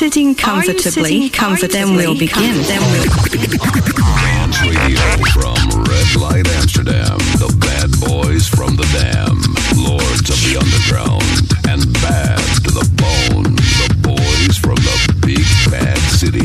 sitting comfortably? Then we'll begin. Dance Radio from Red Light Amsterdam. The bad boys from the Dam. Lords of the Underground. And bad to the bone. The boys from the big bad city.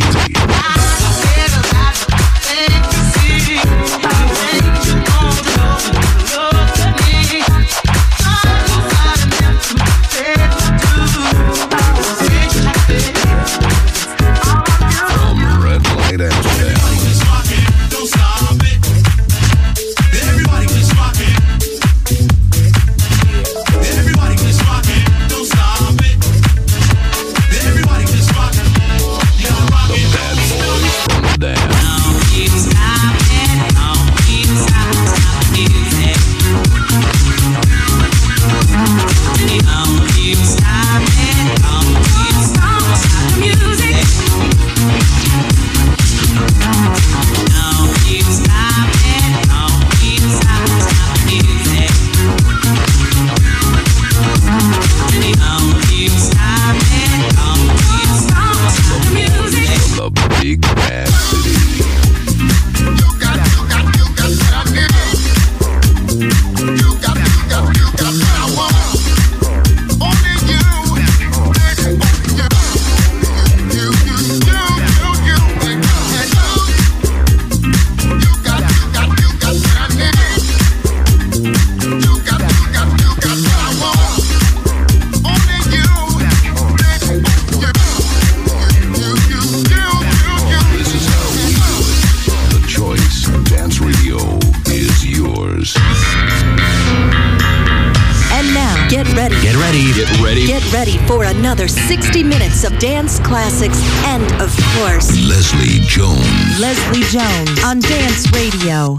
Get ready for another 60 minutes of dance classics and, of course, Leslie Jones. Leslie Jones on Dance Radio.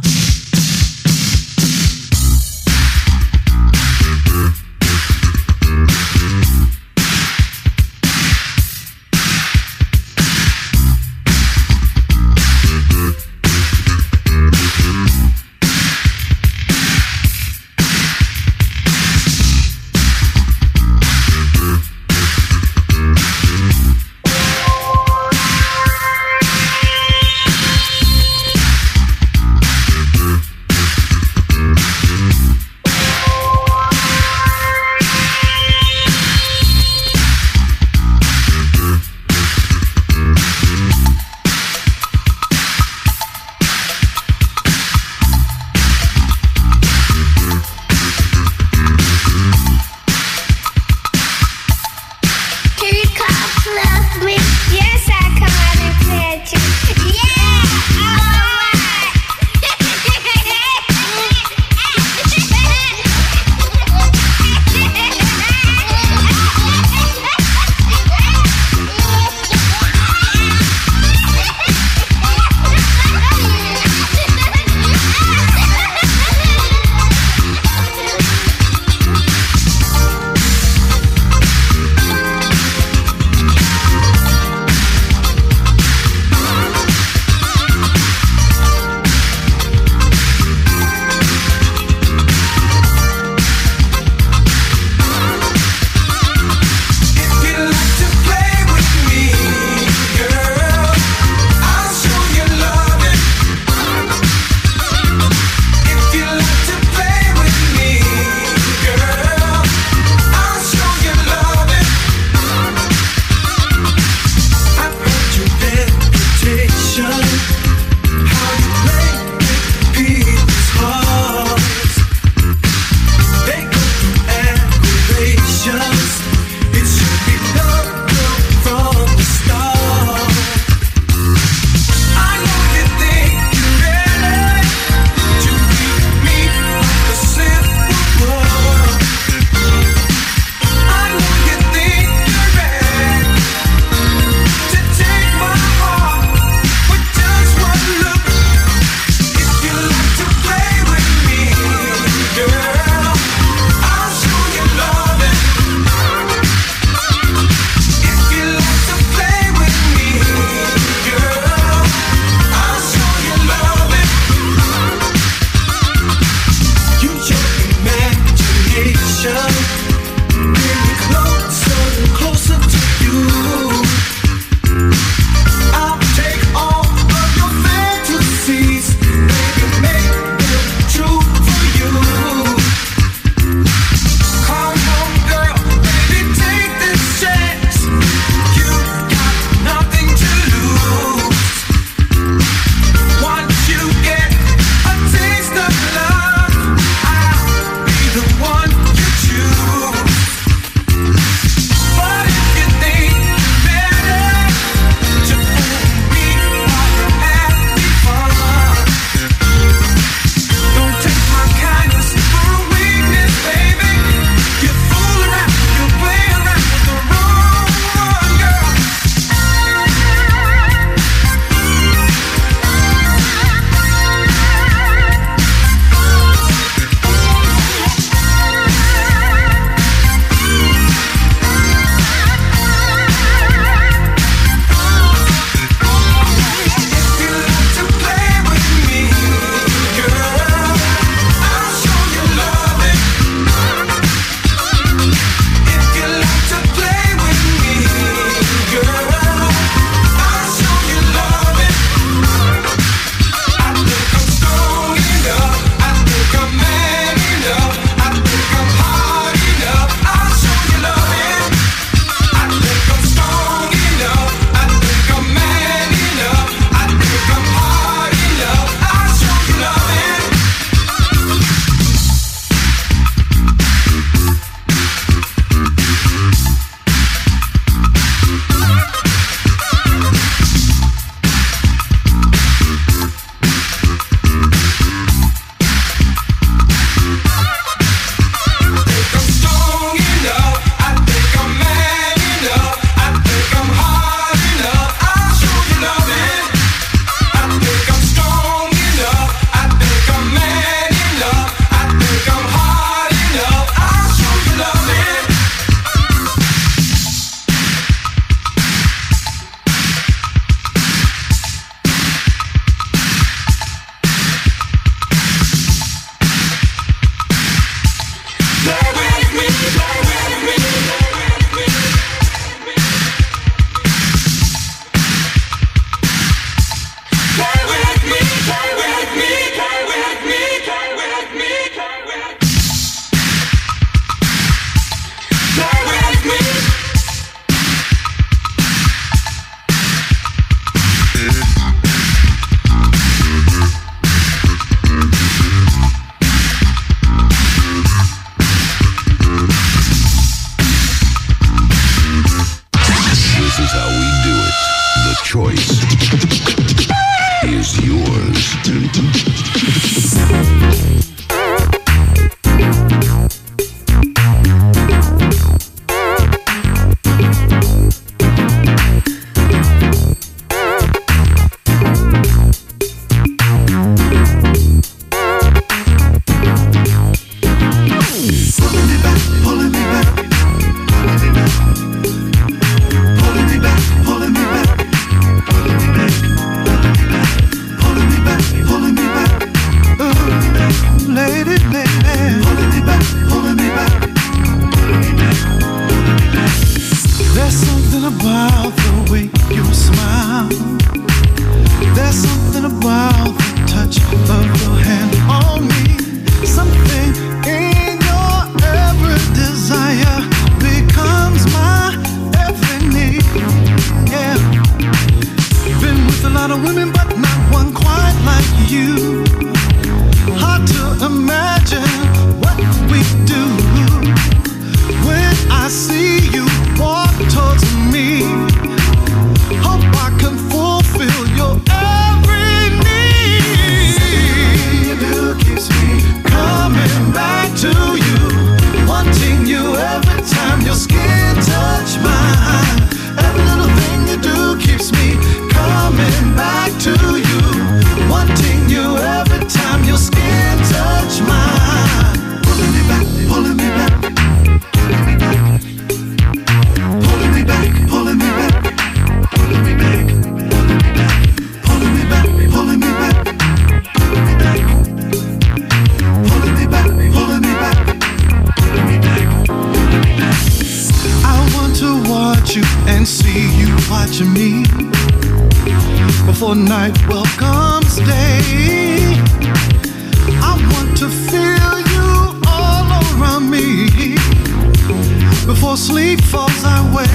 watching me before night welcomes day. I want to feel you all around me before sleep falls our way.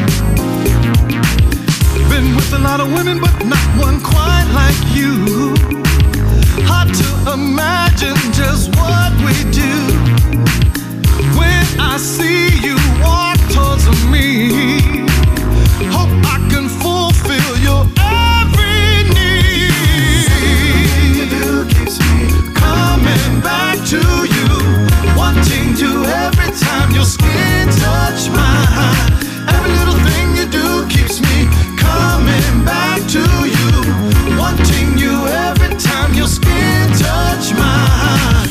Been with a lot of women, but not one quite like you. Hard to imagine just what we do when I see you walk towards me. Hope I can fulfill your every need. Everything you do keeps me coming back to you, wanting you every time your skin touch mine. Every little thing you do keeps me coming back to you, wanting you every time your skin touch mine.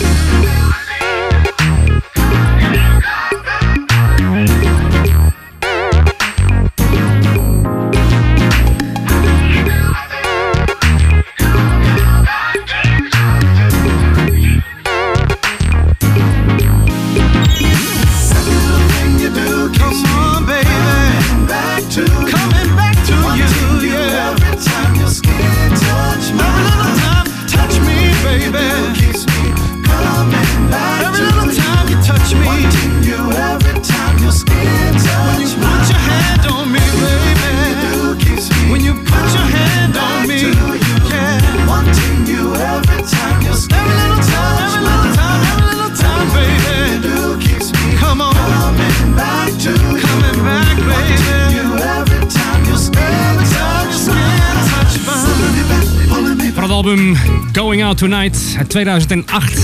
Album Going Out Tonight uit 2008.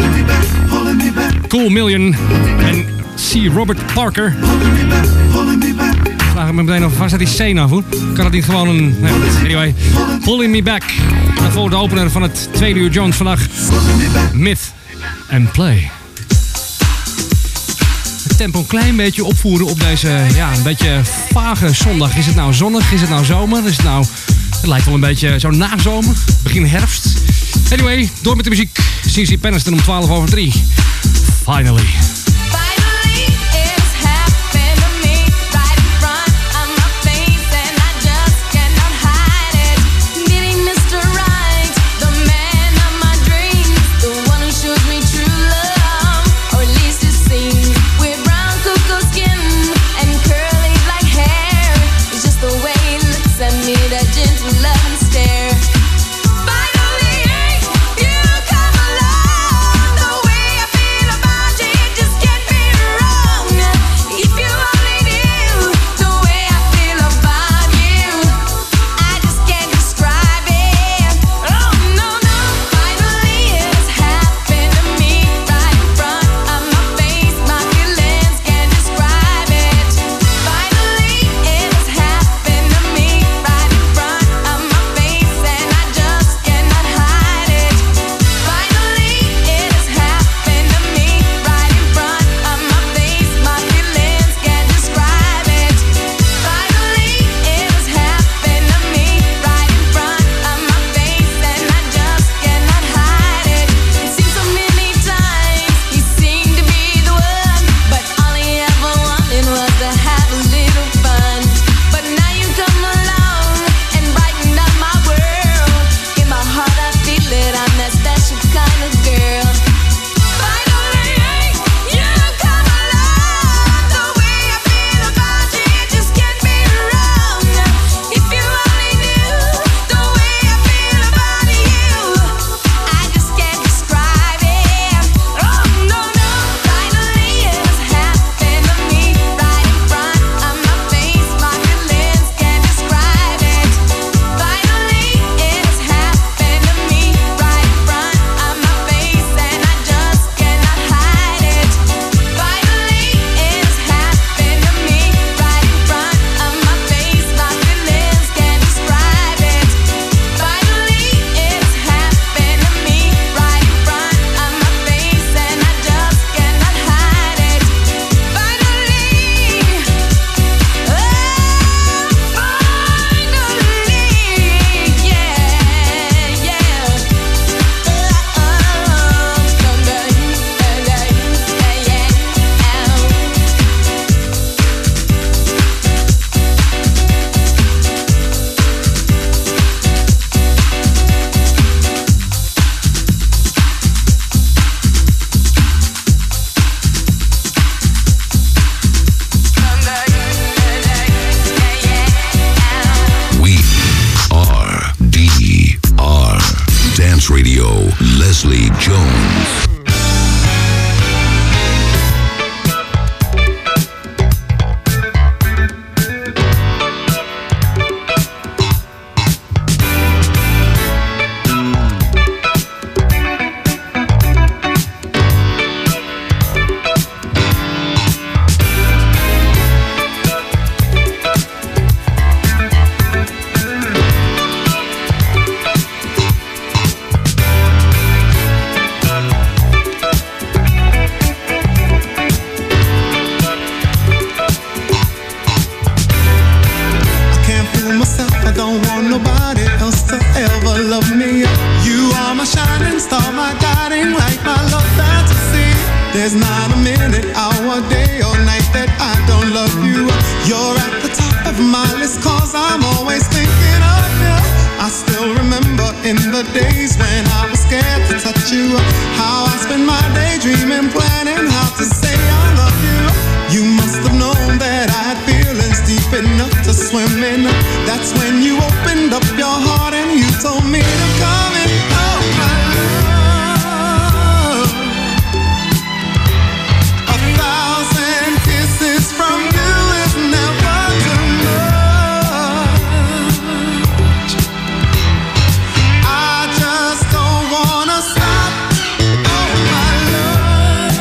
Cool Million en C. Robert Parker. Vraag ik me meteen af, waar staat die C nou voor? Kan het niet gewoon een... Nee, anyway, Pulling Me Back. En voor de opener van het tweede uur Jones vandaag. Myth and Play. Het tempo een klein beetje opvoeren op deze, een beetje vage zondag. Is het nou zonnig? Is het nou zomer? Is het nou... Het lijkt wel een beetje zo nazomer, begin herfst. Anyway, door met de muziek. CC Peniston om 3:12. Finally. Finally, you come along. The way I feel about you, it just minute, hour, day or night that I don't love you. You're at the top of my list, cause I'm always thinking of you. I still remember in the days when I was scared to touch you, how I spent my day dreaming, planning how to say I love you. You must have known that I had feelings deep enough to swim in. That's when you opened up your heart and you told me to come in. Oh my love, 1,000 kisses from you is never too much. I just don't wanna stop. Oh my love,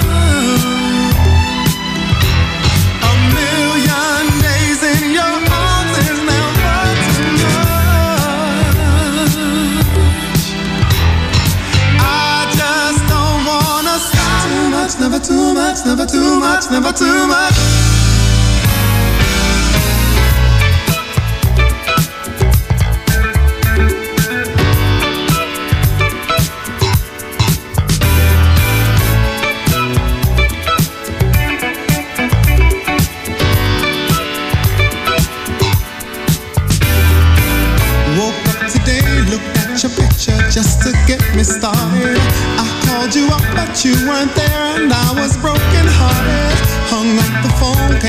1,000,000 days in your arms is never too much. I just don't wanna stop. Too much, never too much, never too much, never too much. Woke up today, looked at your picture just to get me started. I called you up but you weren't there and I was broken hearted. Hung up the phone,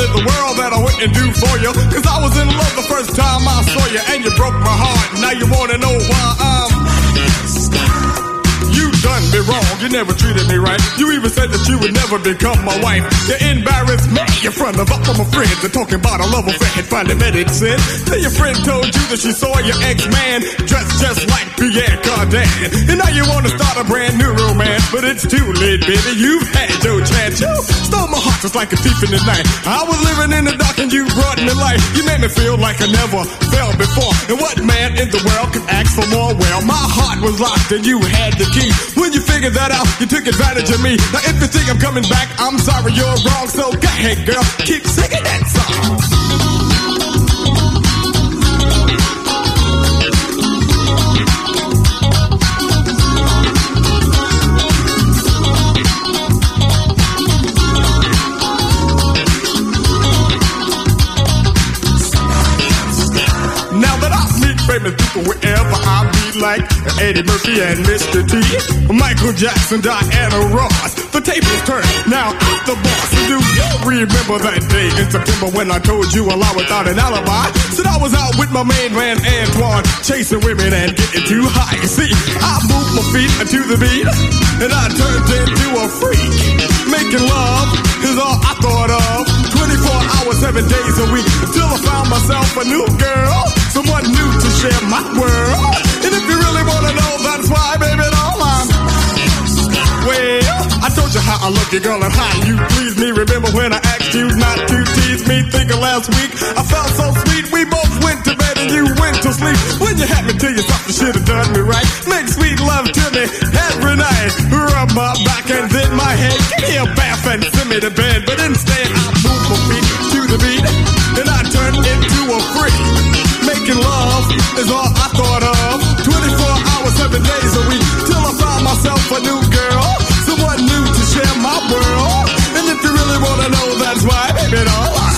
in the world that I wouldn't do for you. Cause I was in love the first time I saw you, and you broke my heart. Now you wanna know why I'm... You done me wrong, you never treated me right. You even said that you would never become my wife. You embarrassed me in front of all my friends. They're talking about a love affair had finally met its end. Then your friend told you that she saw your ex-man dressed just like Pierre Cardin. And now you want to start a brand new romance, but it's too late, baby. You've had your chance. You stole my heart just like a thief in the night. I was living in the dark and you brought me life. You made me feel like I never felt before. And what man in the world could ask for more? Well, my heart was locked and you had the key. When you figured that out, you took advantage of me. Now if you think I'm coming back, I'm sorry, you're wrong. So go ahead, girl, keep singing that song. Now that I meet famous people wherever I be, like Eddie Murphy and Mr. T, Michael Jackson, Diana Ross, the tables turn. Now I'm the boss. Do you remember that day in September when I told you a lie without an alibi? Said I was out with my main man Antoine, chasing women and getting too high. You see, I moved my feet to the beat, and I turned into a freak. Making love is all I thought of. 24 hours, 7 days a week, until I found myself a new girl, someone new to share my world. And if you really wanna know, that's why, baby, all I'm... Well, I told you how I love you, girl, and how you please me. Remember when I asked you not to tease me? Think of last week, I felt so sweet. We both went to bed and you went to sleep. When you had me tell you something should have done me right. Make sweet love to me every night. Rub my back and then my head. Give me a bath and send me to bed. But instead I moved my feet to the beat, and I turned into a freak. Making love is all I thought of. 24 hours, 7 days a week, till I found myself a new girl, someone new to share my world. And if you really wanna know, that's why, baby, all right.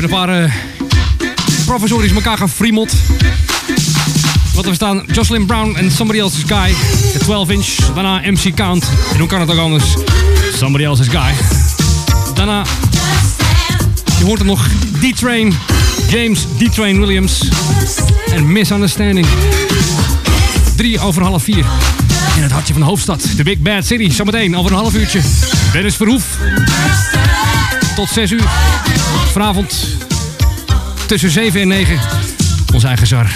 een paar professorisch elkaar gefriemeld. Wat we staan, Jocelyn Brown en Somebody Else's Guy. De 12-inch, daarna MC Count. En hoe kan het ook anders? Somebody Else's Guy. Daarna, je hoort er nog D-Train, James D-Train Williams. En Misunderstanding. 3:03. In het hartje van de hoofdstad, de Big Bad City. Zometeen over een half uurtje. Dennis Verhoef. Tot 6 uur. Vanavond tussen 7 en 9. Ons eigen zar.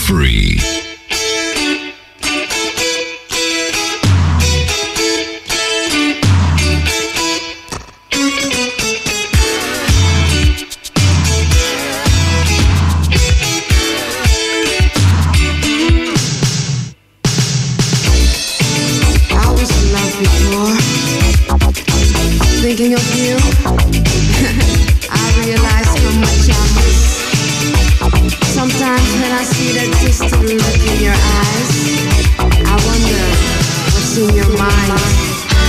free. Thinking of you, I realize how much I miss. Sometimes when I see that distant look in your eyes, I wonder what's in your mind.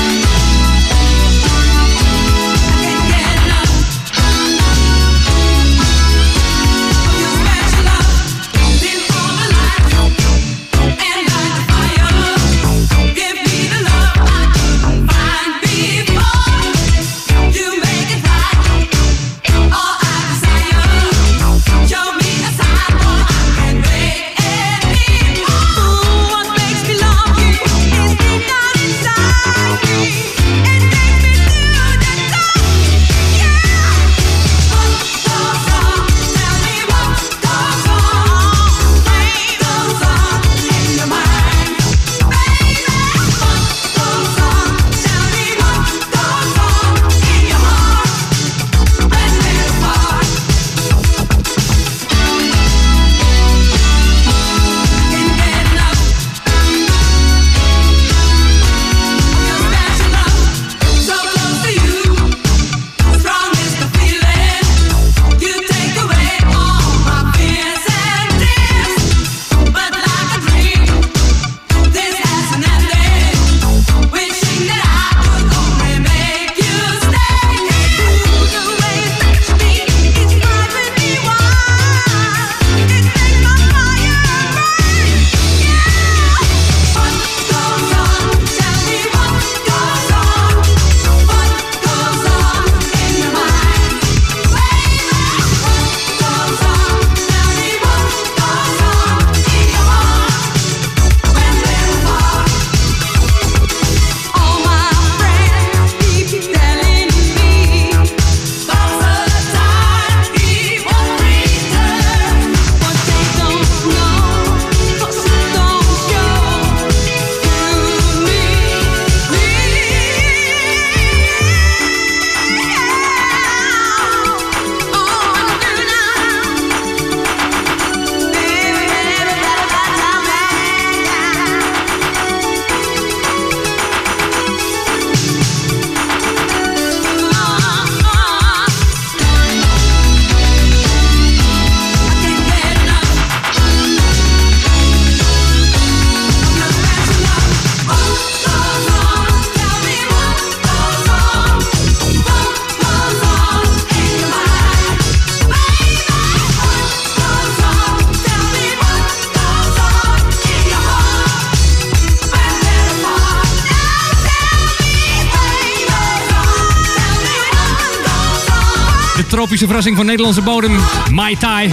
Tropische verrassing van Nederlandse bodem, Mai Tai.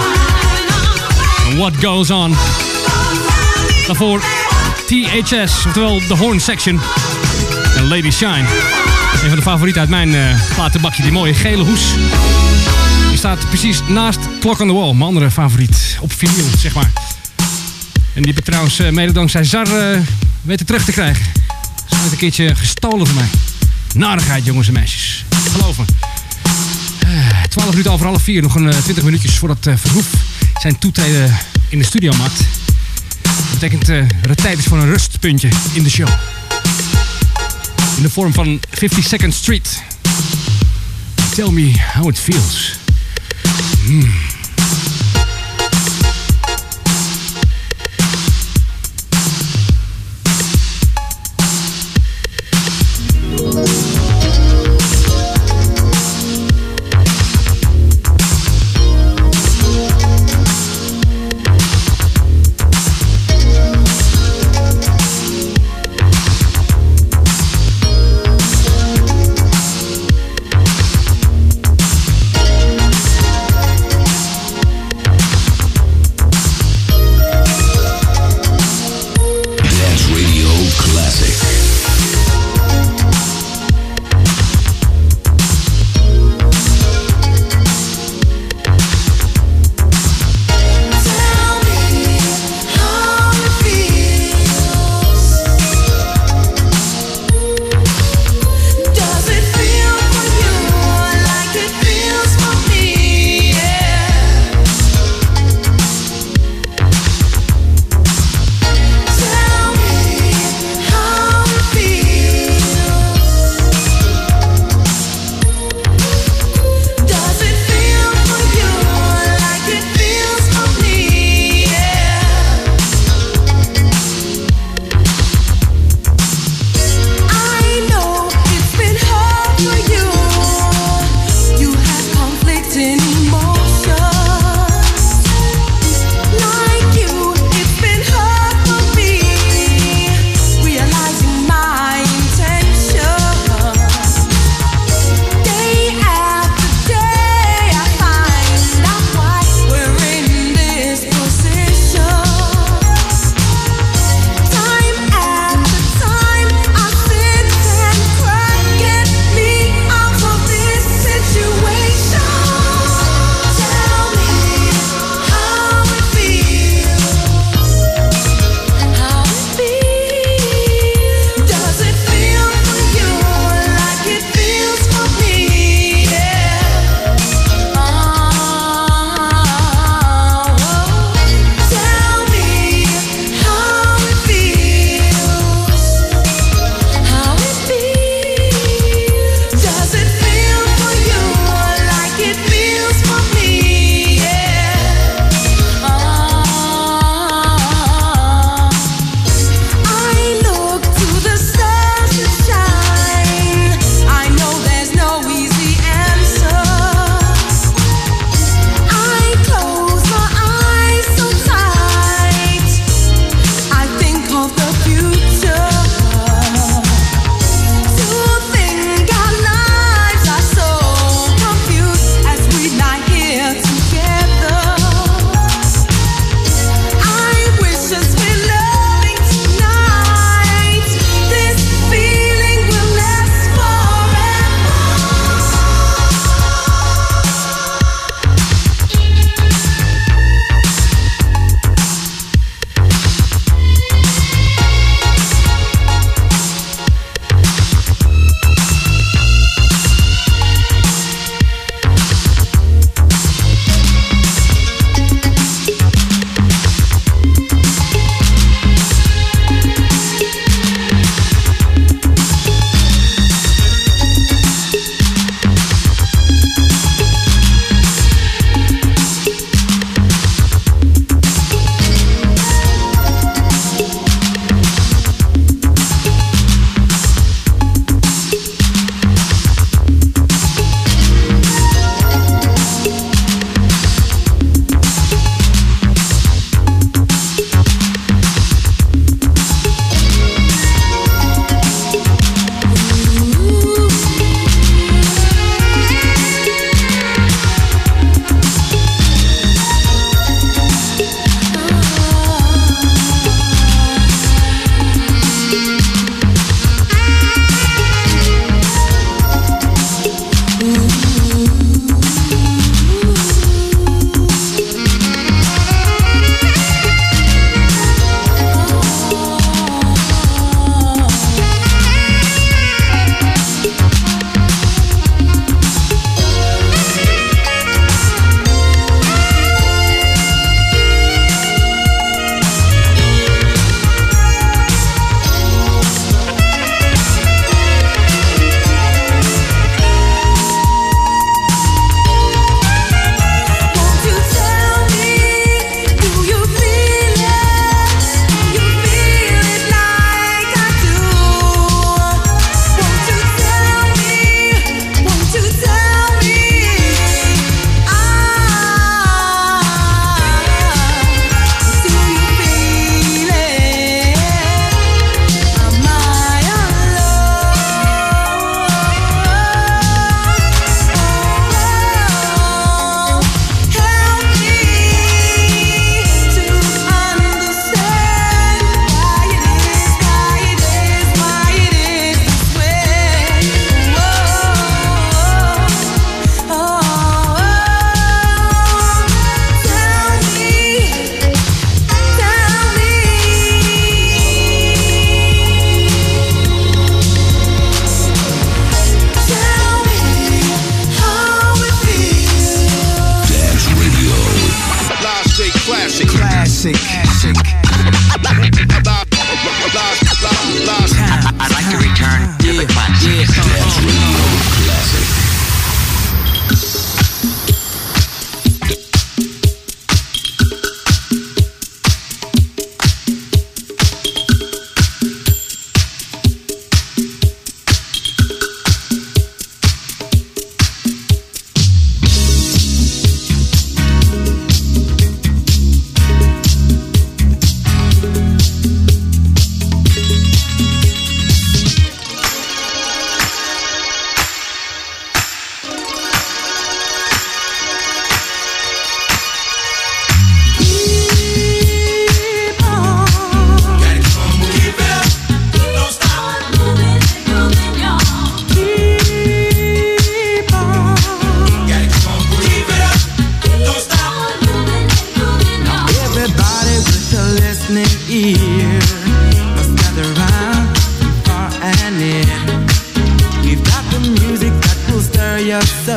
What Goes On. Daarvoor THS, oftewel The Horn Section. En Lady Shine. Een van de favorieten uit mijn platenbakje, die mooie gele hoes. Die staat precies naast Clock on the Wall, mijn andere favoriet. Op vinyl, zeg maar. En die heb ik trouwens mede dankzij Zar weten terug te krijgen. Ze heeft een keertje gestolen van mij. Narigheid, jongens en meisjes. Geloof me. 12 minuten over half 4, nog 20 minuutjes voordat Verhoef zijn toetreden in de studio maakt. Dat betekent dat het tijd is voor een rustpuntje in de show. In de vorm van 52nd Street. Tell me how it feels.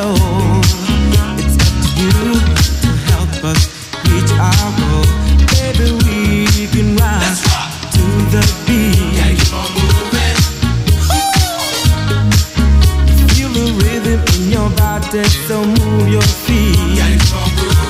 soul. It's up to you to help us reach our goal. Baby, we can rise to the beat. Gotta keep on moving. Feel the rhythm in your body, so move your feet. Gotta keep on moving.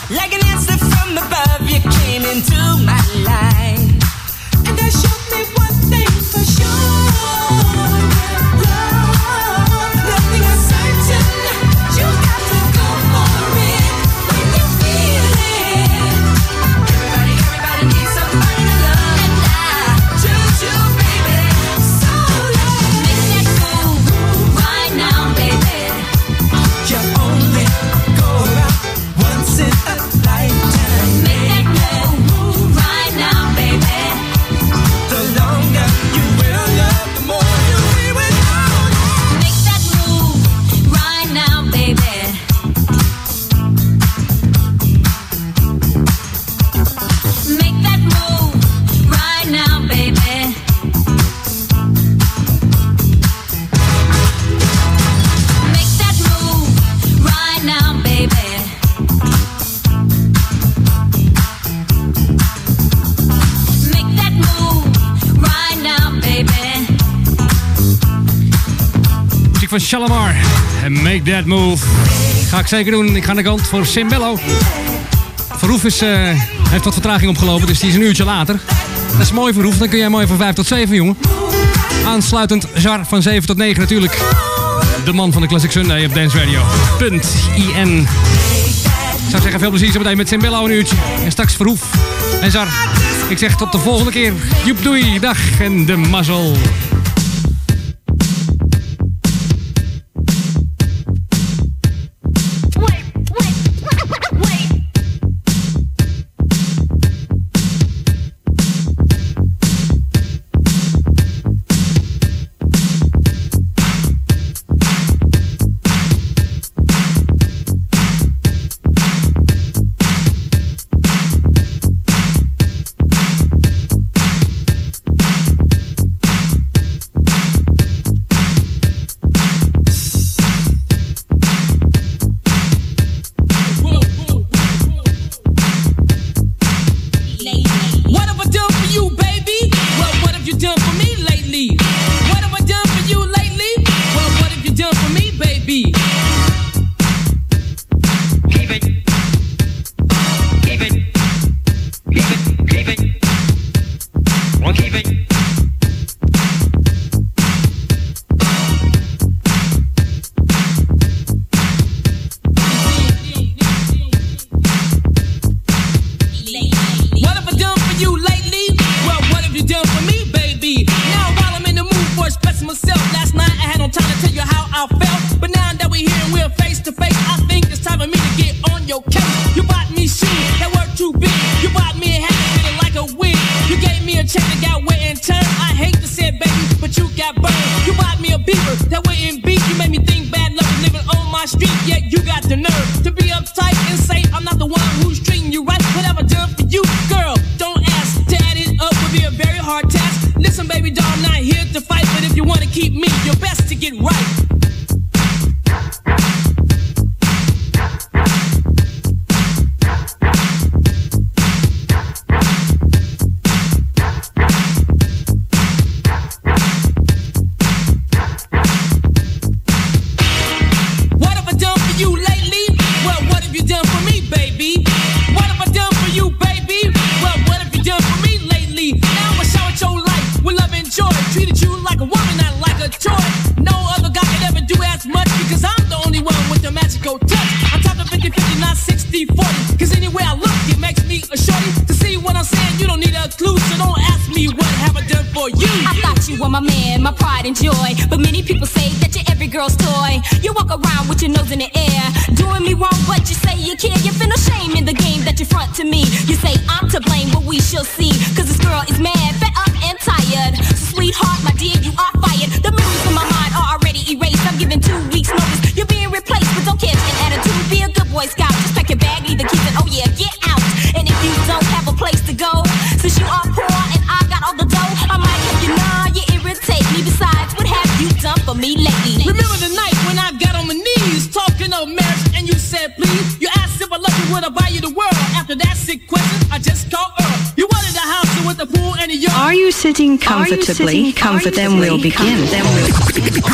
into my life. And that showed me what muziek van Shalamar. En Make That Move. Ga ik zeker doen. Ik ga naar de kant voor Simbello. Verhoef heeft wat vertraging opgelopen, dus die is een uurtje later. Dat is mooi Verhoef, dan kun jij mooi van 5 tot 7, jongen. Aansluitend Jar van 7 tot 9 natuurlijk. De man van de Classic Sunday op Dance Radio.in. Ik zou zeggen, veel plezier zo meteen met Simbello een uurtje. En straks Verhoef en Jar. Ik zeg tot de volgende keer. Joep doei, dag en de mazzel. Are you sitting comfortably? Then we'll begin.